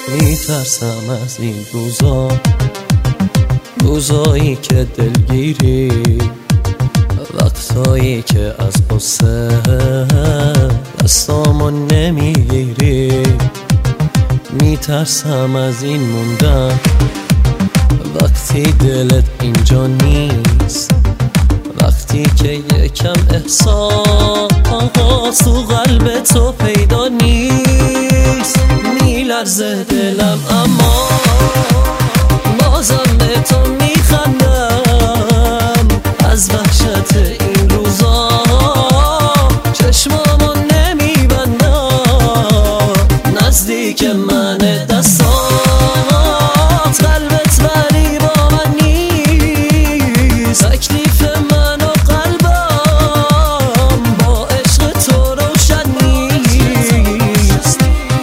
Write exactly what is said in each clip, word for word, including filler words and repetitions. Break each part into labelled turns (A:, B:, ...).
A: میترسم از این روزا، روزایی که دلگیری، وقتایی که از قصه دستامو نمیگیری. میترسم از این موندن وقتی دلت اینجا نیست، وقتی که یکم احساس تو قلب تو پیدا نیست. میلرزه دلم اما بازم به تو میخندم، از وحشت این روزا چشمامو نمیبندم. نزدیک من دستات، قلبت ولی با من نیست. تکلیف من و قلبم با عشق تو روشن نیست.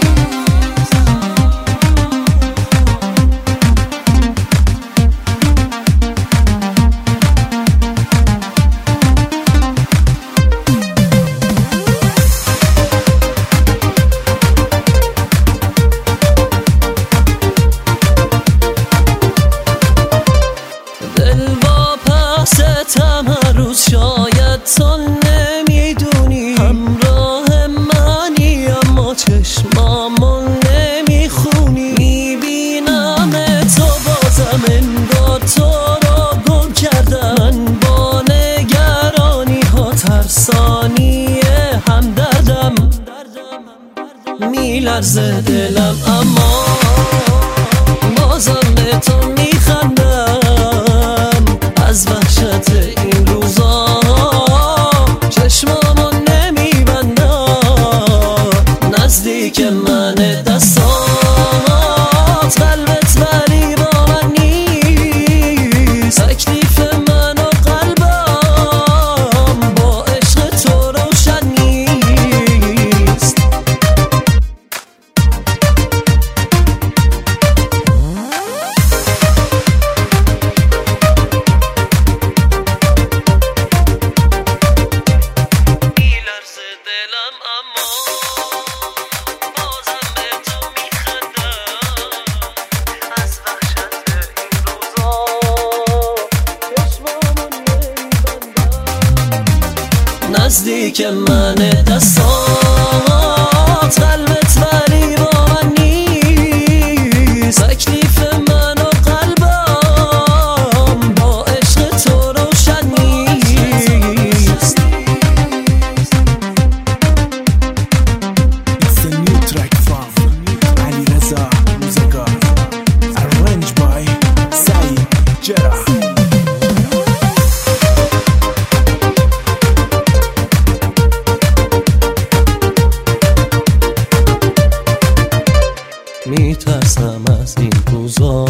A: هر روز شاید تو نمیدونی همراه منی، اما چشمامو نمیخونی. میبینم تو بازم انگار تو رو گم کردن با نگرانی ها، ترسانی همدردم. میلرزه دلم اما بازم به تو میخندم، از وحشت این روزا چشمامو نمیبندم. نزدیک من دستات، قلبت ولی با من نیست. تکلیف من و قلبم با عشق تو روشن نیست. نزدیک من دستات، قلبت ولی با من نیست. تکلیف من و قلبم با عشق تو روشن نیست.
B: It's a new track from Ali Reza Muzakkar, arranged by Saeed Jarrah.
A: میترسم از این روزا،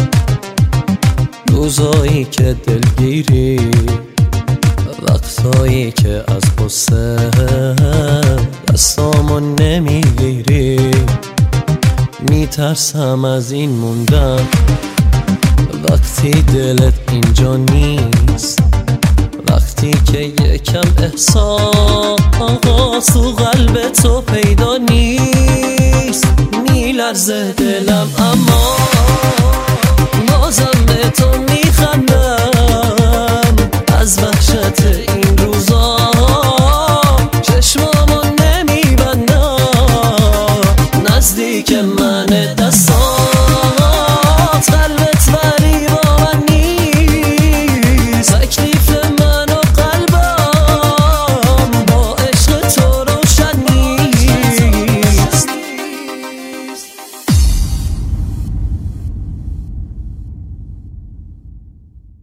A: روزایی که دلگیری، وقتایی که از قصه دستامو نمیگیری. میترسم از این موندن وقتی دلت اینجا نیست، وقتی که یکم احساس تو قلب تو پیدا نیست. میلرزه